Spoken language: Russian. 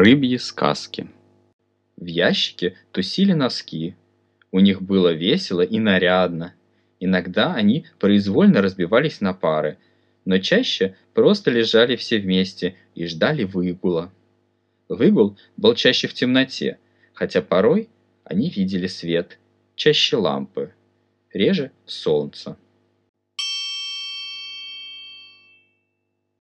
Рыбьи сказки. В ящике тусили носки. У них было весело и нарядно. Иногда они произвольно разбивались на пары, но чаще просто лежали все вместе и ждали выгула. Выгул был чаще в темноте, хотя порой они видели свет, чаще лампы, реже солнца.